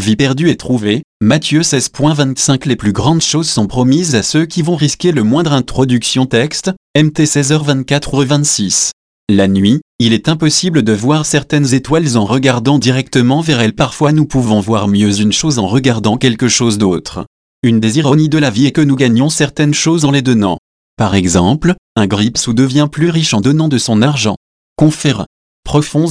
Vie perdue et trouvée, Matthieu 16.25. Les plus grandes choses sont promises à ceux qui vont risquer le moindre. Introduction texte, MT 16h24-26. La nuit, il est impossible de voir certaines étoiles en regardant directement vers elles. Parfois nous pouvons voir mieux une chose en regardant quelque chose d'autre. Une des ironies de la vie est que nous gagnons certaines choses en les donnant. Par exemple, un gripsou devient plus riche en donnant de son argent. Confère. Profond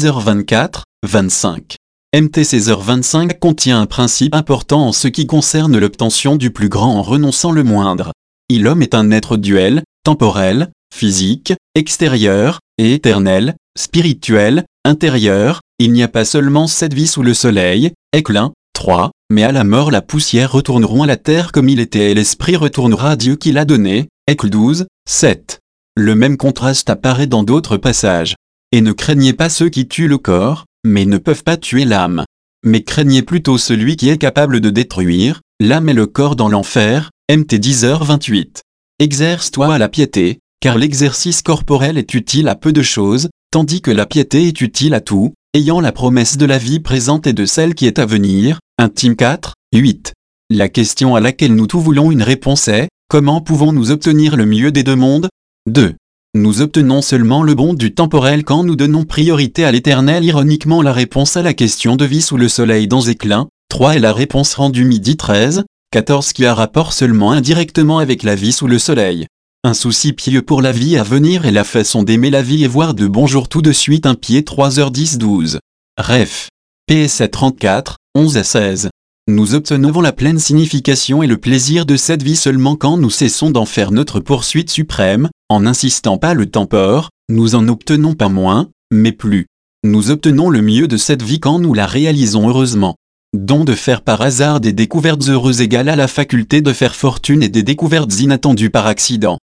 24-25. MT 16h25 contient un principe important en ce qui concerne l'obtention du plus grand en renonçant le moindre. L'homme est un être duel, temporel, physique, extérieur, et éternel, spirituel, intérieur. Il n'y a pas seulement cette vie sous le soleil, Éclin 3, mais à la mort la poussière retourneront à la terre comme il était et l'esprit retournera à Dieu qui l'a donné, Éclin 12, 7. Le même contraste apparaît dans d'autres passages. Et ne craignez pas ceux qui tuent le corps, mais ne peuvent pas tuer l'âme. Mais craignez plutôt celui qui est capable de détruire l'âme et le corps dans l'enfer, MT 10h28. Exerce-toi à la piété, car l'exercice corporel est utile à peu de choses, tandis que la piété est utile à tout, ayant la promesse de la vie présente et de celle qui est à venir, 1 Tim 4, 8. La question à laquelle nous tous voulons une réponse est, comment pouvons-nous obtenir le mieux des deux mondes? 2. Nous obtenons seulement le bon du temporel quand nous donnons priorité à l'éternel. Ironiquement, la réponse à la question de vie sous le soleil dans Éclin 3 est la réponse rendue midi 13, 14 qui a rapport seulement indirectement avec la vie sous le soleil. Un souci pieux pour la vie à venir et la façon d'aimer la vie et voir de bon jour tout de suite. Un pied 3h10-12. Ref. PS 34, 11 à 16. Nous obtenons la pleine signification et le plaisir de cette vie seulement quand nous cessons d'en faire notre poursuite suprême, en n'insistant pas le tempore, nous en obtenons pas moins, mais plus. Nous obtenons le mieux de cette vie quand nous la réalisons heureusement. Don de faire par hasard des découvertes heureuses égale à la faculté de faire fortune et des découvertes inattendues par accident.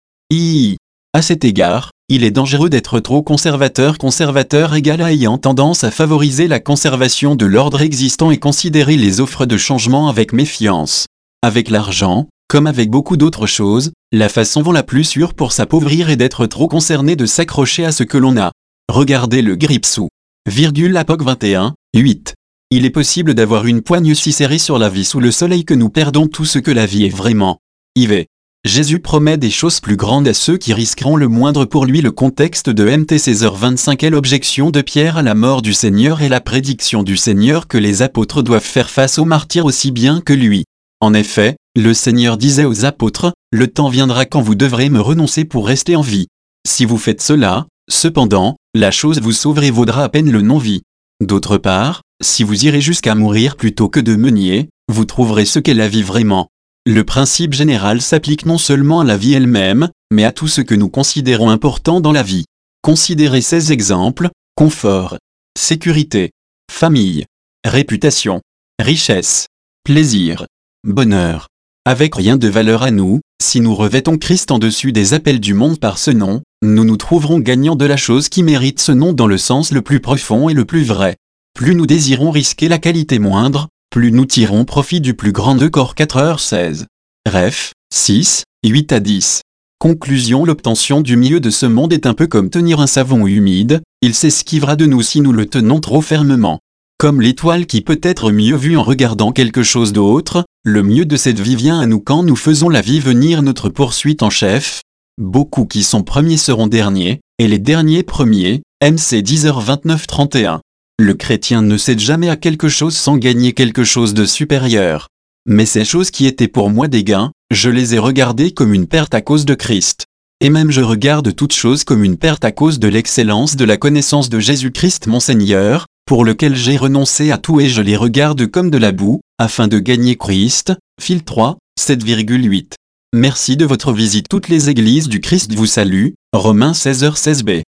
À cet égard, il est dangereux d'être trop conservateur. Conservateur égale à ayant tendance à favoriser la conservation de l'ordre existant et considérer les offres de changement avec méfiance. Avec l'argent, comme avec beaucoup d'autres choses, la façon la plus sûre pour s'appauvrir est d'être trop concerné de s'accrocher à ce que l'on a. Regardez le gripsou. Apoc 21, 8. Il est possible d'avoir une poigne si serrée sur la vie sous le soleil que nous perdons tout ce que la vie est vraiment. IV. Jésus promet des choses plus grandes à ceux qui risqueront le moindre pour lui. Le contexte de MT 16h25 est l'objection de Pierre à la mort du Seigneur et la prédiction du Seigneur que les apôtres doivent faire face aux martyrs aussi bien que lui. En effet, le Seigneur disait aux apôtres, « Le temps viendra quand vous devrez me renoncer pour rester en vie. Si vous faites cela, cependant, la chose vous sauverez et vaudra à peine le non-vie. D'autre part, si vous irez jusqu'à mourir plutôt que de me nier, vous trouverez ce qu'est la vie vraiment. » Le principe général s'applique non seulement à la vie elle-même, mais à tout ce que nous considérons important dans la vie. Considérez ces exemples: confort, sécurité, famille, réputation, richesse, plaisir, bonheur. Avec rien de valeur à nous, si nous revêtons Christ en dessus des appels du monde par ce nom, nous nous trouverons gagnants de la chose qui mérite ce nom dans le sens le plus profond et le plus vrai. Plus nous désirons risquer la qualité moindre, plus nous tirons profit du plus grand. 2 Cor 4h16. Ref. 6, 8 à 10. Conclusion: l'obtention du milieu de ce monde est un peu comme tenir un savon humide, il s'esquivera de nous si nous le tenons trop fermement. Comme l'étoile qui peut être mieux vue en regardant quelque chose d'autre, le mieux de cette vie vient à nous quand nous faisons la vie venir notre poursuite en chef. Beaucoup qui sont premiers seront derniers, et les derniers premiers, MC 10h29-31. Le chrétien ne cède jamais à quelque chose sans gagner quelque chose de supérieur. Mais ces choses qui étaient pour moi des gains, je les ai regardées comme une perte à cause de Christ. Et même je regarde toutes choses comme une perte à cause de l'excellence de la connaissance de Jésus-Christ mon Seigneur, pour lequel j'ai renoncé à tout et je les regarde comme de la boue, afin de gagner Christ. Fil 3, 7,8. Merci de votre visite. Toutes les églises du Christ vous saluent. Romains 16h16b.